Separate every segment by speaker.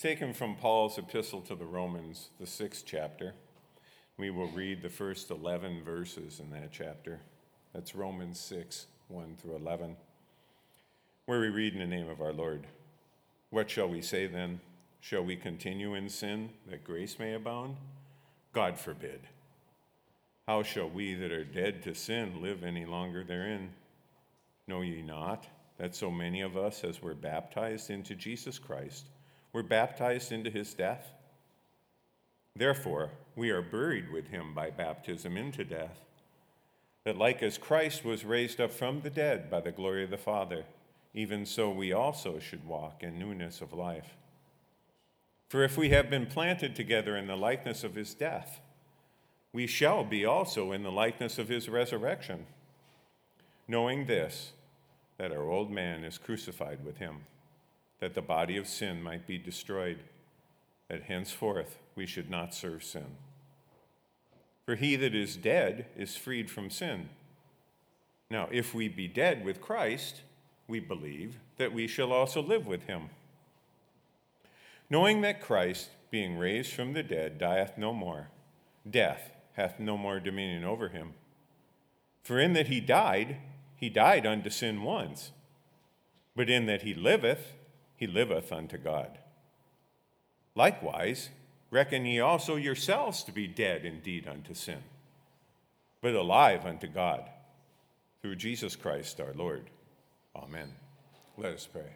Speaker 1: taken from Paul's epistle to the Romans, the 6th chapter. We will read the first 11 verses in that chapter. That's Romans 6, 1 through 11, where we read in the name of our Lord. What shall we say then? Shall we continue in sin that grace may abound? God forbid. How shall we that are dead to sin live any longer therein? Know ye not that so many of us as were baptized into Jesus Christ were baptized into his death? Therefore, we are buried with him by baptism into death, that like as Christ was raised up from the dead by the glory of the Father, even so we also should walk in newness of life. For if we have been planted together in the likeness of his death, we shall be also in the likeness of his resurrection, knowing this, that our old man is crucified with him, that the body of sin might be destroyed, that henceforth we should not serve sin. For he that is dead is freed from sin. Now, if we be dead with Christ, we believe that we shall also live with him, knowing that Christ, being raised from the dead, dieth no more. Death hath no more dominion over him. For in that he died unto sin once, but in that he liveth unto God. Likewise, reckon ye also yourselves to be dead indeed unto sin, but alive unto God, through Jesus Christ our Lord. Amen. Let us pray.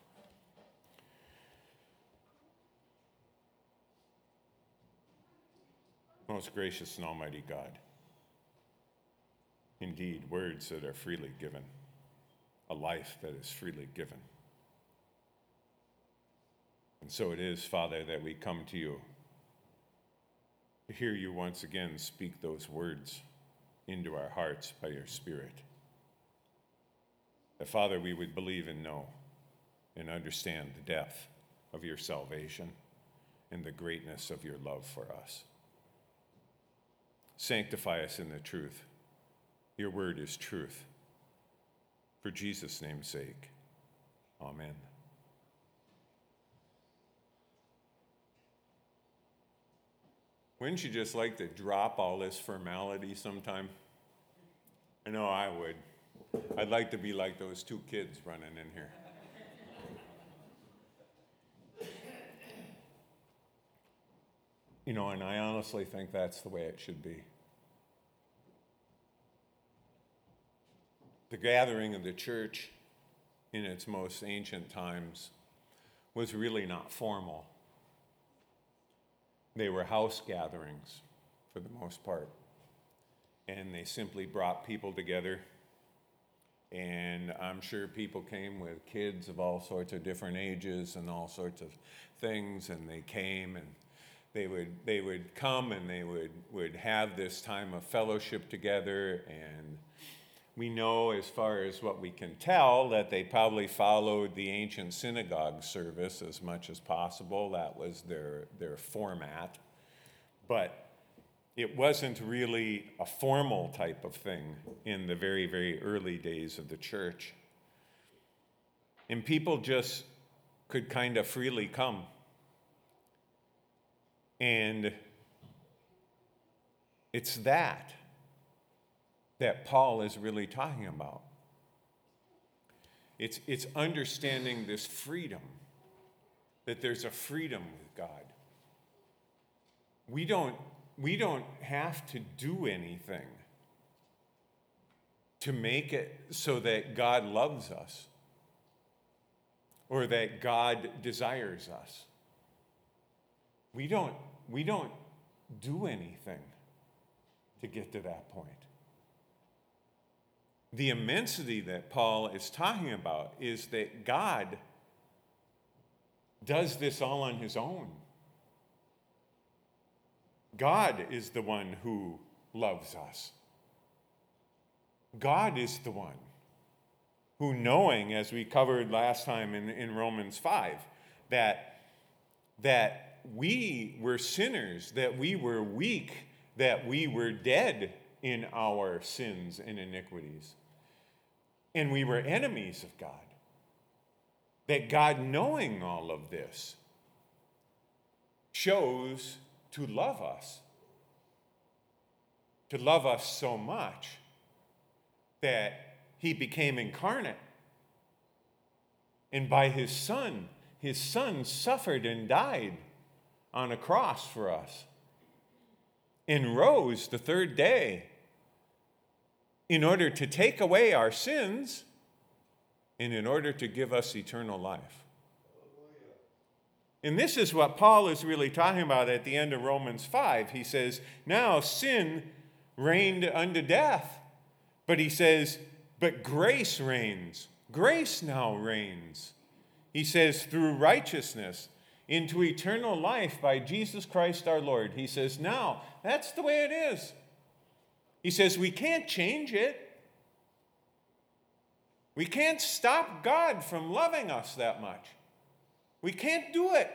Speaker 1: Most gracious and almighty God, indeed, words that are freely given, a life that is freely given. And so it is, Father, that we come to you to hear you once again speak those words into our hearts by your Spirit. That, Father, we would believe and know and understand the depth of your salvation and the greatness of your love for us. Sanctify us in the truth. Your word is truth. For Jesus' name's sake, amen. Wouldn't you just like to drop all this formality sometime? I know I would. I'd like to be like those two kids running in here. And I honestly think that's the way it should be. The gathering of the church in its most ancient times was really not formal. They were house gatherings for the most part. And they simply brought people together. And I'm sure people came with kids of all sorts of different ages and all sorts of things. And they came and they would come and they would have this time of fellowship together. And we know, as far as what we can tell, that they probably followed the ancient synagogue service as much as possible. That was their format. But it wasn't really a formal type of thing in the very, very early days of the church. And people just could kind of freely come. And it's that Paul is really talking about. It's understanding this freedom, that there's a freedom with God. We don't have to do anything to make it so that God loves us or that God desires us. We don't do anything to get to that point. The immensity that Paul is talking about is that God does this all on his own. God is the one who loves us. God is the one who, knowing, as we covered last time in Romans 5, that we were sinners, that we were weak, that we were dead in our sins and iniquities, and we were enemies of God, that God, knowing all of this, chose to love us so much that he became incarnate. And by his son suffered and died on a cross for us and rose the third day in order to take away our sins and in order to give us eternal life. And this is what Paul is really talking about at the end of Romans 5. He says, now sin reigned unto death. But he says, but grace reigns. Grace now reigns. He says, through righteousness into eternal life by Jesus Christ our Lord. He says, now, that's the way it is. He says, we can't change it. We can't stop God from loving us that much. We can't do it.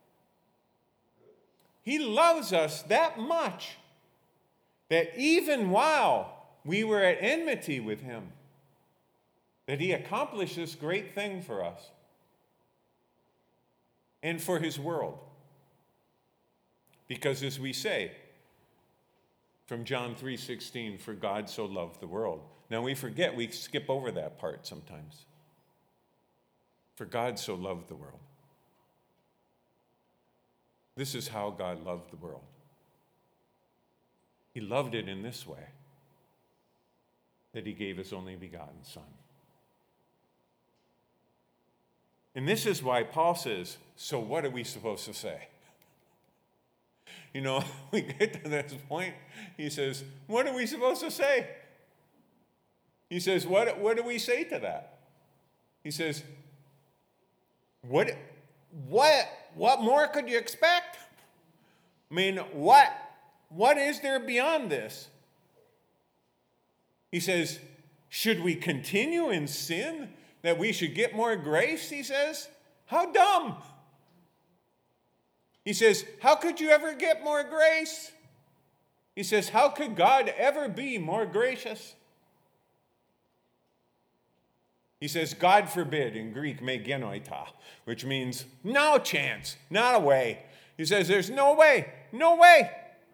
Speaker 1: He loves us that much that even while we were at enmity with him, that he accomplished this great thing for us and for his world. Because as we say from John 3:16, for God so loved the world. Now we skip over that part sometimes. For God so loved the world. This is how God loved the world. He loved it in this way, that he gave his only begotten Son. And this is why Paul says, so what are we supposed to say? You know, we get to this point, he says, what are we supposed to say? He says, what do we say to that? He says, what more could you expect? I mean, what is there beyond this? He says, should we continue in sin that we should get more grace? He says, how dumb. He says, how could you ever get more grace? He says, how could God ever be more gracious? He says, God forbid, in Greek, me genoita, which means no chance, not a way. He says, there's no way, no way.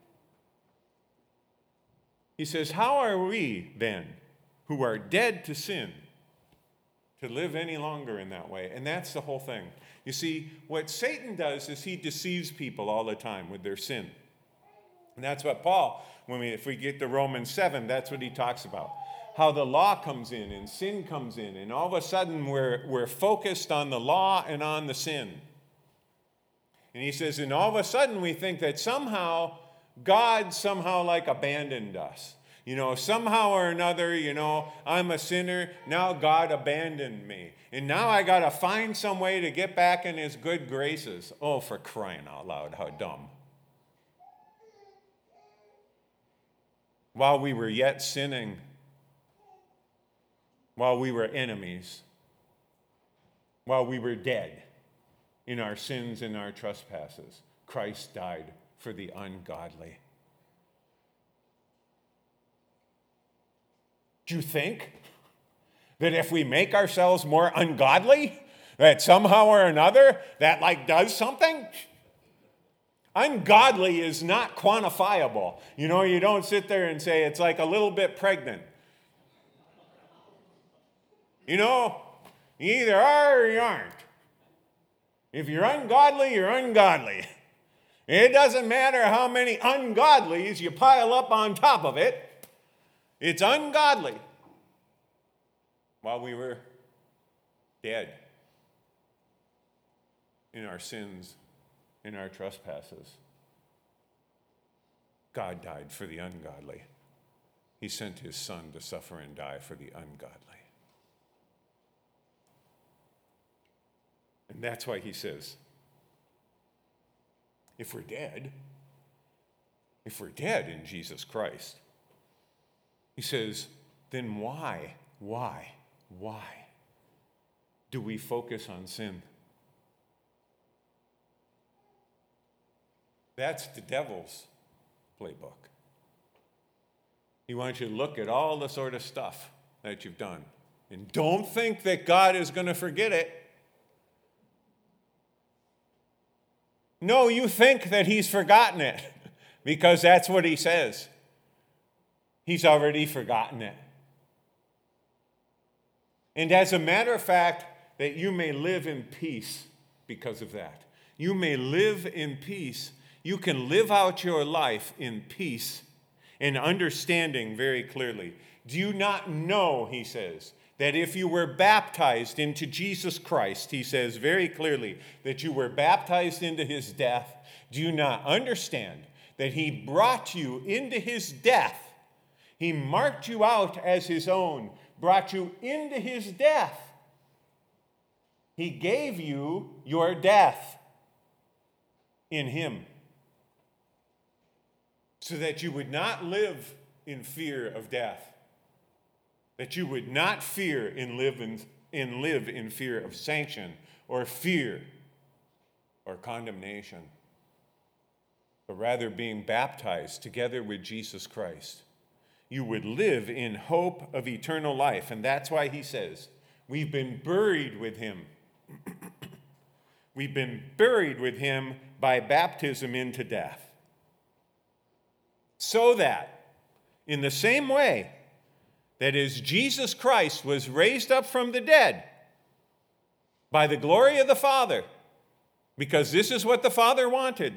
Speaker 1: He says, how are we then, who are dead to sin, to live any longer in that way? And that's the whole thing. You see, what Satan does is he deceives people all the time with their sin. And that's what Paul, if we get to Romans 7, that's what he talks about. How the law comes in and sin comes in, and all of a sudden we're focused on the law and on the sin. And he says, and all of a sudden we think that somehow God like abandoned us. You know, somehow or another, you know, I'm a sinner, now God abandoned me. And now I got to find some way to get back in his good graces. Oh, for crying out loud, how dumb. While we were yet sinning, while we were enemies, while we were dead in our sins and our trespasses, Christ died for the ungodly. Do you think that if we make ourselves more ungodly, that somehow or another that does something? Ungodly is not quantifiable. You know, you don't sit there and say it's like a little bit pregnant. You know, you either are or you aren't. If you're ungodly, you're ungodly. It doesn't matter how many ungodlies you pile up on top of it. It's ungodly. While we were dead in our sins, in our trespasses, God died for the ungodly. He sent his Son to suffer and die for the ungodly. And that's why he says, if we're dead in Jesus Christ, he says, then why do we focus on sin? That's the devil's playbook. He wants you to look at all the sort of stuff that you've done. And don't think that God is going to forget it. No, you think that he's forgotten it because that's what he says. He's already forgotten it. And as a matter of fact, that you may live in peace because of that. You may live in peace. You can live out your life in peace and understanding very clearly. Do you not know, he says, that if you were baptized into Jesus Christ, he says very clearly that you were baptized into his death. Do you not understand that he brought you into his death? He marked you out as his own, brought you into his death. He gave you your death in him so that you would not live in fear of death, that you would not fear and live in fear of sanction or fear or condemnation, but rather being baptized together with Jesus Christ. You would live in hope of eternal life. And that's why he says, we've been buried with him. We've been buried with him by baptism into death. So that, in the same way that as Jesus Christ was raised up from the dead by the glory of the Father, because this is what the Father wanted,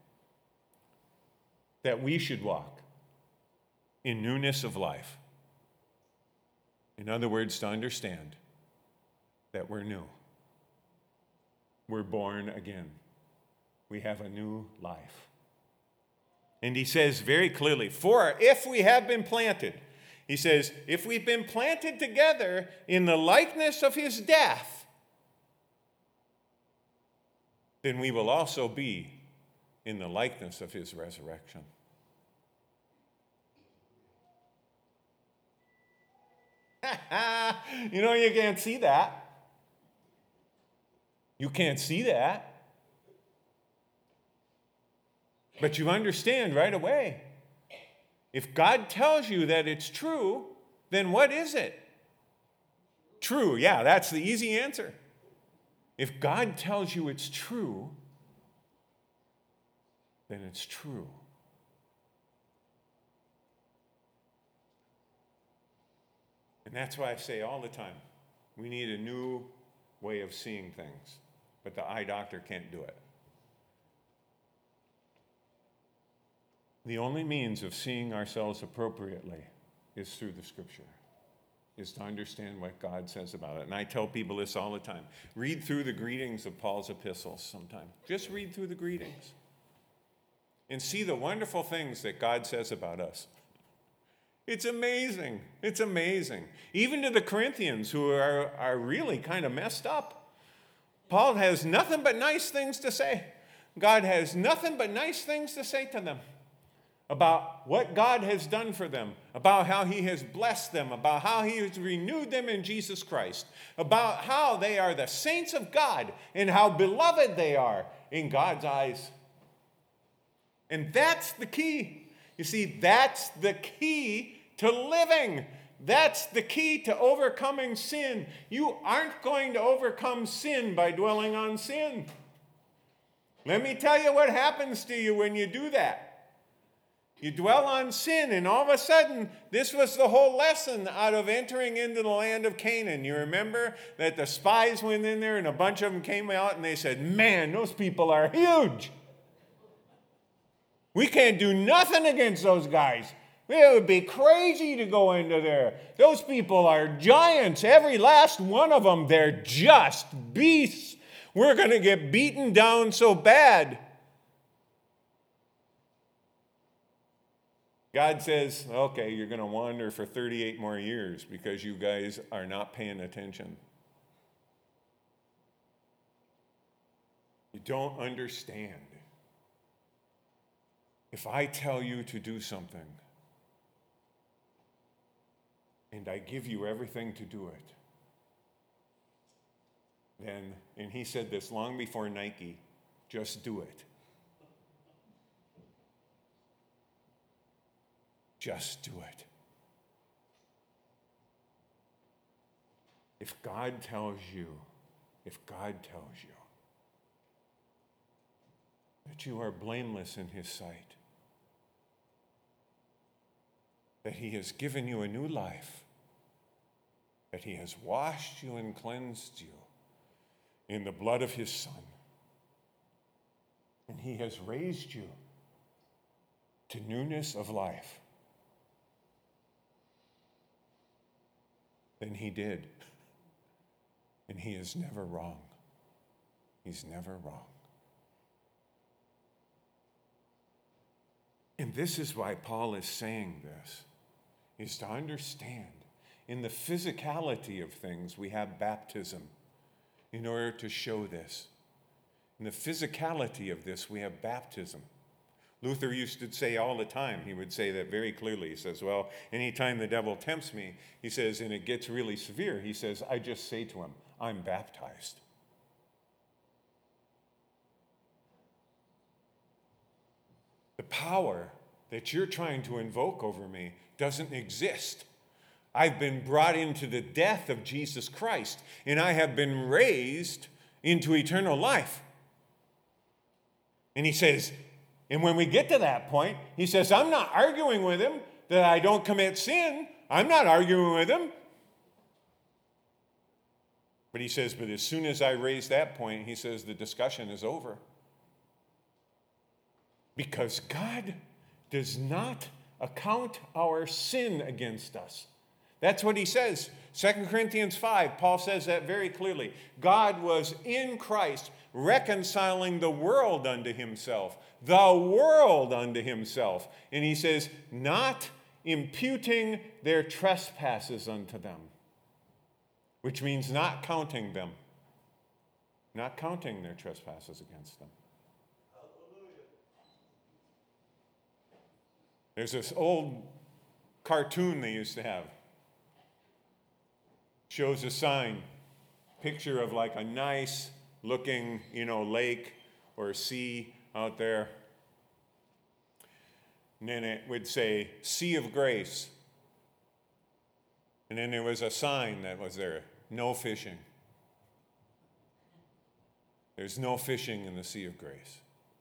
Speaker 1: that we should walk in newness of life. In other words, to understand that we're new. We're born again. We have a new life. And he says very clearly, for if we have been planted, he says, if we've been planted together in the likeness of his death, then we will also be in the likeness of his resurrection. You can't see that. You can't see that. But you understand right away. If God tells you that it's true, then what is it? True, yeah, that's the easy answer. If God tells you it's true, then it's true. And that's why I say all the time, we need a new way of seeing things, but the eye doctor can't do it. The only means of seeing ourselves appropriately is through the Scripture, is to understand what God says about it. And I tell people this all the time. Read through the greetings of Paul's epistles sometime. Just read through the greetings and see the wonderful things that God says about us. It's amazing. It's amazing. Even to the Corinthians, who are really kind of messed up, Paul has nothing but nice things to say. God has nothing but nice things to say to them about what God has done for them, about how he has blessed them, about how he has renewed them in Jesus Christ, about how they are the saints of God and how beloved they are in God's eyes. And that's the key. You see, that's the key to living. That's the key to overcoming sin. You aren't going to overcome sin by dwelling on sin. Let me tell you what happens to you when you do that. You dwell on sin, and all of a sudden, this was the whole lesson out of entering into the land of Canaan. You remember that the spies went in there, and a bunch of them came out, and they said, man, those people are huge. We can't do nothing against those guys. It would be crazy to go into there. Those people are giants. Every last one of them, they're just beasts. We're going to get beaten down so bad. God says, okay, you're going to wander for 38 more years because you guys are not paying attention. You don't understand. If I tell you to do something, and I give you everything to do it, then, and he said this long before Nike, just do it. Just do it. If God tells you, that you are blameless in his sight, that he has given you a new life, that he has washed you and cleansed you in the blood of his Son, and he has raised you to newness of life, then he did. And he is never wrong. He's never wrong. And this is why Paul is saying this, is to understand in the physicality of things, we have baptism in order to show this. In the physicality of this, we have baptism. Luther used to say all the time, he would say that very clearly. He says, well, anytime the devil tempts me, he says, and it gets really severe, he says, I just say to him, I'm baptized. The power that you're trying to invoke over me doesn't exist. I've been brought into the death of Jesus Christ, and I have been raised into eternal life. And he says, and when we get to that point, he says, I'm not arguing with him that I don't commit sin. I'm not arguing with him. But he says, but as soon as I raise that point, he says, the discussion is over. Because God does not account our sin against us. That's what he says. 2 Corinthians 5, Paul says that very clearly. God was in Christ reconciling the world unto himself. The world unto himself. And he says, not imputing their trespasses unto them. Which means not counting them. Not counting their trespasses against them. There's this old cartoon they used to have. Shows a sign, picture of like a nice looking, lake or sea out there. And then it would say, Sea of Grace. And then there was a sign that was there, no fishing. There's no fishing in the Sea of Grace.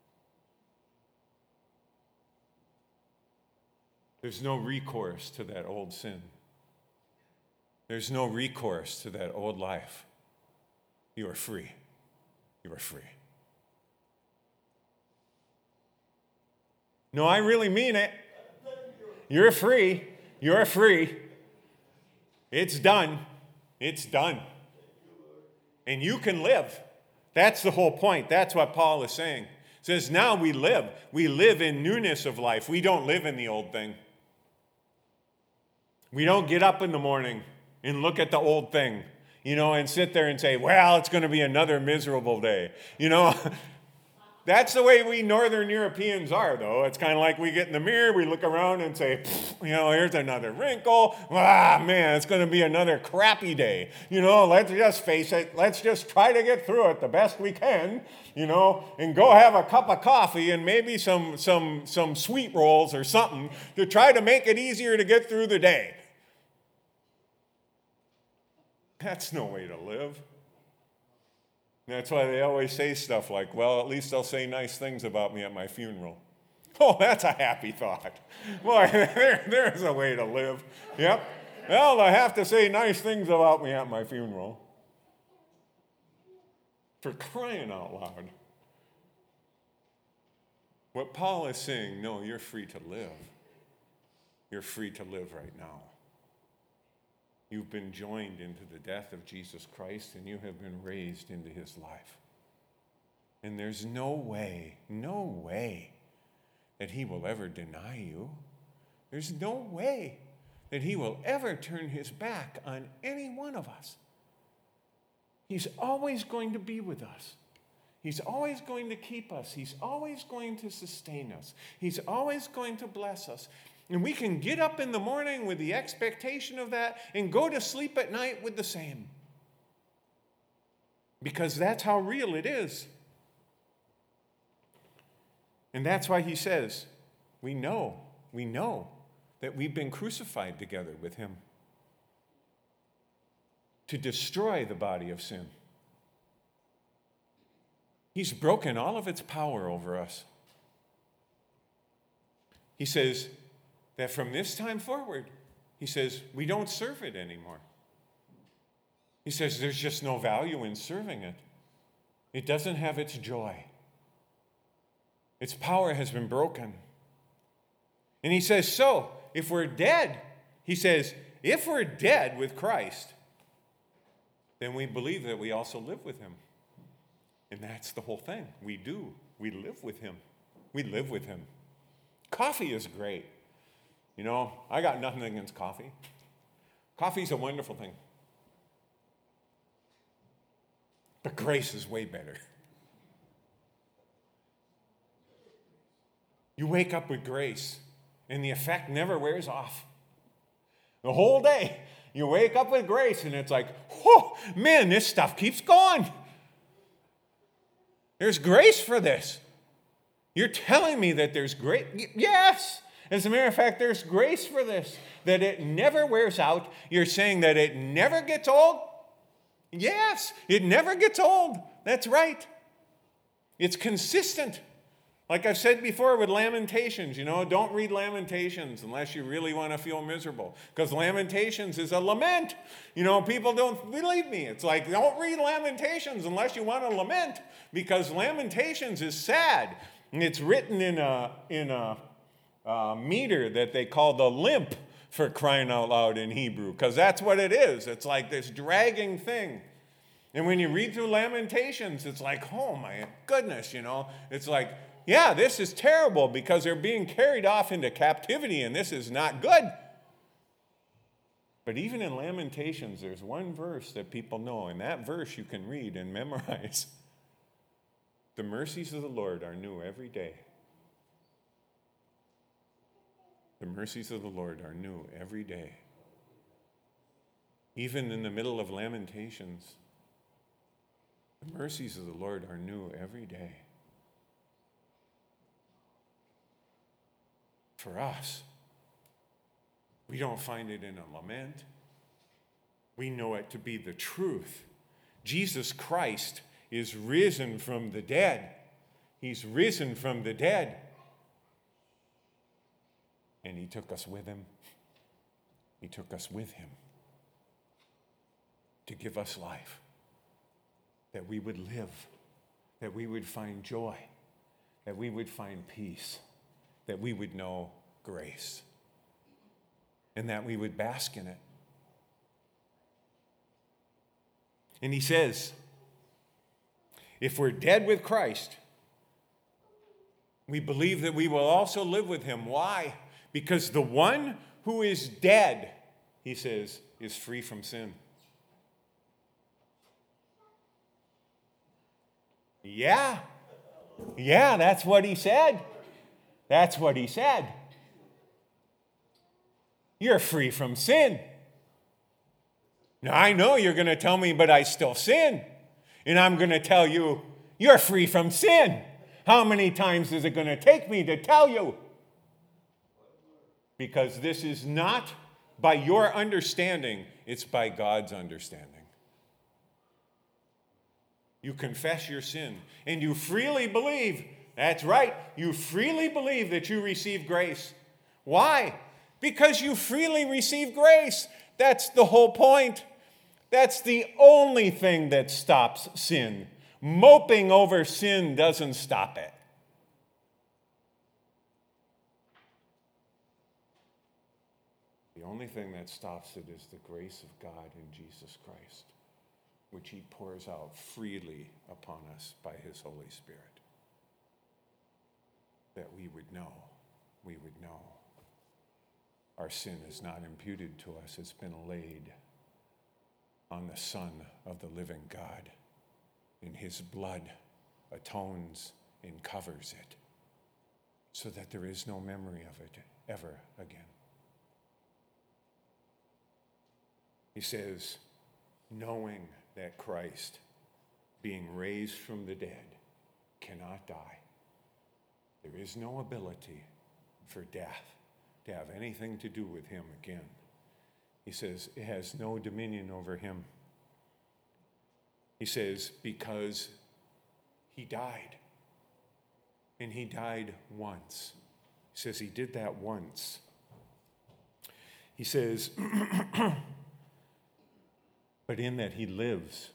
Speaker 1: There's no recourse to that old sin. There's no recourse to that old life. You are free. You are free. No, I really mean it. You're free. You're free. It's done. It's done. And you can live. That's the whole point. That's what Paul is saying. He says, now we live. We live in newness of life. We don't live in the old thing. We don't get up in the morning and look at the old thing, and sit there and say, well, it's going to be another miserable day. That's the way we Northern Europeans are, though. It's kind of like we get in the mirror, we look around and say, here's another wrinkle. Man, it's going to be another crappy day. Let's just face it. Let's just try to get through it the best we can, and go have a cup of coffee and maybe some sweet rolls or something to try to make it easier to get through the day. That's no way to live. That's why they always say stuff like, well, at least they'll say nice things about me at my funeral. Oh, that's a happy thought. Boy, there's a way to live. Yep. Well, they'll have to say nice things about me at my funeral. For crying out loud. What Paul is saying, no, you're free to live. You're free to live right now. You've been joined into the death of Jesus Christ, and you have been raised into his life. And there's no way that he will ever deny you. There's no way that he will ever turn his back on any one of us. He's always going to be with us. He's always going to keep us. He's always going to sustain us. He's always going to bless us. And we can get up in the morning with the expectation of that and go to sleep at night with the same. Because that's how real it is. And that's why he says, we know that we've been crucified together with him to destroy the body of sin. He's broken all of its power over us. He says that from this time forward, he says, we don't serve it anymore. He says there's just no value in serving it. It doesn't have its joy. Its power has been broken. And he says, so, if we're dead, he says, if we're dead with Christ, then we believe that we also live with him. And that's the whole thing. We do. We live with him. We live with him. Coffee is great. You know, I got nothing against coffee. Coffee's a wonderful thing. But grace is way better. You wake up with grace, and the effect never wears off. The whole day, you wake up with grace, and it's like, whoa, man, this stuff keeps going. There's grace for this. You're telling me that there's grace? Yes. As a matter of fact, there's grace for this, that it never wears out. You're saying that it never gets old? Yes, it never gets old. That's right. It's consistent. Like I've said before with Lamentations, don't read Lamentations unless you really want to feel miserable. Because Lamentations is a lament. People don't believe me. It's like, don't read Lamentations unless you want to lament. Because Lamentations is sad. And it's written in a meter that they call the limp, for crying out loud in Hebrew. Because that's what it is. It's like this dragging thing. And when you read through Lamentations, it's like, oh my goodness, It's like, yeah, this is terrible because they're being carried off into captivity and this is not good. But even in Lamentations, there's one verse that people know, and that verse you can read and memorize. The mercies of the Lord are new every day. The mercies of the Lord are new every day. Even in the middle of Lamentations, the mercies of the Lord are new every day. For us, we don't find it in a lament. We know it to be the truth. Jesus Christ is risen from the dead. He's risen from the dead. And he took us with him. He took us with him to give us life, that we would live, that we would find joy, that we would find peace, that we would know grace, and that we would bask in it. And he says, if we're dead with Christ, we believe that we will also live with him. Why? Because the one who is dead, he says, is free from sin. Yeah, that's what he said. That's what he said. You're free from sin. Now, I know you're going to tell me, but I still sin. And I'm going to tell you, you're free from sin. How many times is it going to take me to tell you? Because this is not by your understanding, it's by God's understanding. You confess your sin, and you freely believe. That's right. You freely believe that you receive grace. Why? Because you freely receive grace. That's the whole point. That's the only thing that stops sin. Moping over sin doesn't stop it. The only thing that stops it is the grace of God in Jesus Christ, which he pours out freely upon us by his Holy Spirit. That we would know. Our sin is not imputed to us. It's been laid on the Son of the living God. And his blood atones and covers it so that there is no memory of it ever again. He says, knowing that Christ, being raised from the dead, cannot die. There is no ability for death to have anything to do with him again. He says it has no dominion over him. He says because He died. And he died once. He says he did that once. He says, but in that he lives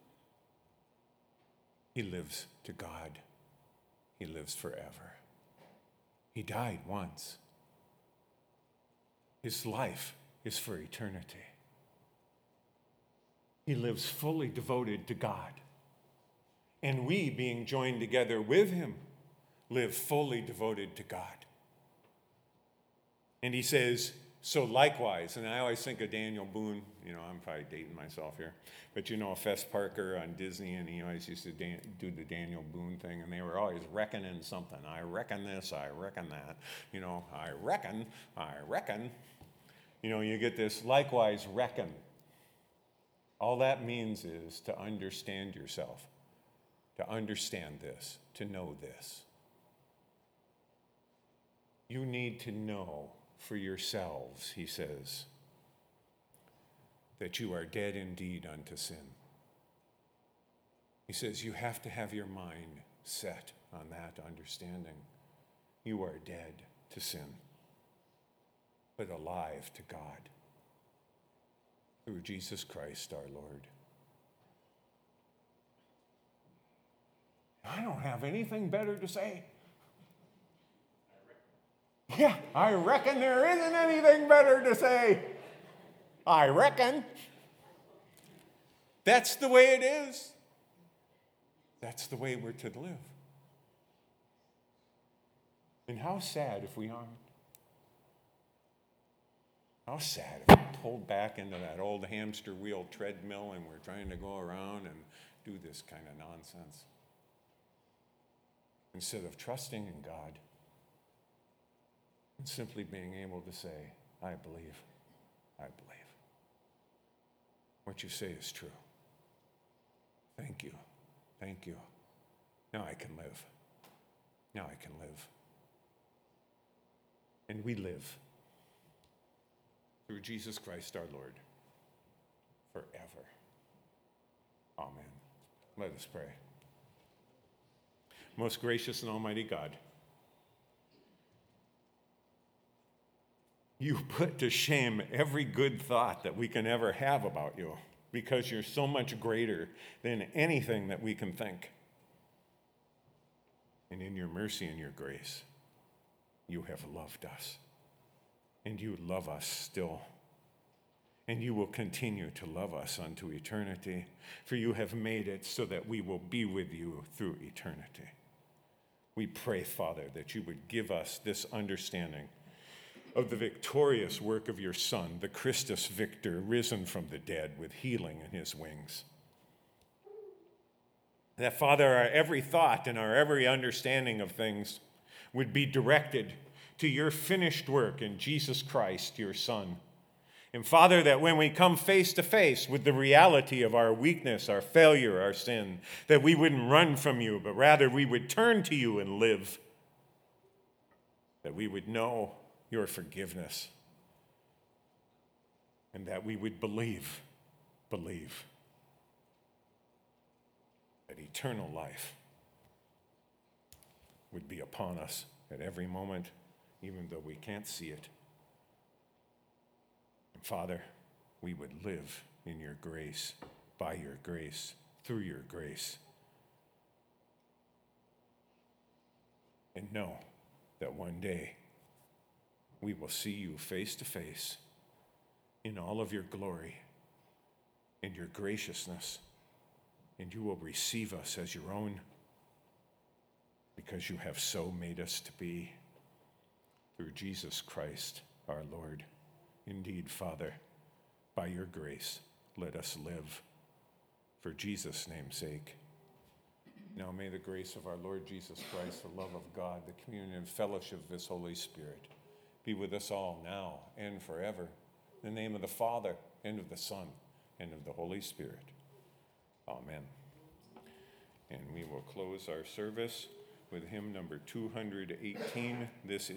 Speaker 1: to God. He lives forever. He died once. His life is for eternity. He lives fully devoted to God. And we, being joined together with him, live fully devoted to God. And he says, so likewise, and I always think of Daniel Boone, I'm probably dating myself here, but Fess Parker on Disney, and he always used to do the Daniel Boone thing, and they were always reckoning something. I reckon this, I reckon that, I reckon. You get this, likewise reckon. All that means is to understand yourself, to understand this, to know this. You need to know for yourselves, he says, that you are dead indeed unto sin. He says you have to have your mind set on that understanding. You are dead to sin, but alive to God through Jesus Christ our Lord. I don't have anything better to say. Yeah, I reckon there isn't anything better to say. I reckon. That's the way it is. That's the way we're to live. And how sad if we aren't. How sad if we're pulled back into that old hamster wheel treadmill and we're trying to go around and do this kind of nonsense. Instead of trusting in God and simply being able to say, I believe. What you say is true. Thank you. Now I can live. And we live through Jesus Christ our Lord forever. Amen. Let us pray. Most gracious and almighty God, you put to shame every good thought that we can ever have about you because you're so much greater than anything that we can think. And in your mercy and your grace, you have loved us. And you love us still. And you will continue to love us unto eternity, for you have made it so that we will be with you through eternity. We pray, Father, that you would give us this understanding of the victorious work of your Son, the Christus Victor, risen from the dead with healing in his wings. That, Father, our every thought and our every understanding of things would be directed to your finished work in Jesus Christ, your Son. And, Father, that when we come face to face with the reality of our weakness, our failure, our sin, that we wouldn't run from you, but rather we would turn to you and live. That we would know your forgiveness, and that we would believe that eternal life would be upon us at every moment, even though we can't see it. And Father, we would live in your grace, by your grace, through your grace, and know that one day we will see you face to face in all of your glory and your graciousness, and you will receive us as your own because you have so made us to be through Jesus Christ our Lord. Indeed, Father, by your grace, let us live for Jesus' name's sake. Now may the grace of our Lord Jesus Christ, the love of God, the communion and fellowship of his Holy Spirit be with us all now and forever. In the name of the Father, and of the Son, and of the Holy Spirit. Amen. And we will close our service with hymn number 218. This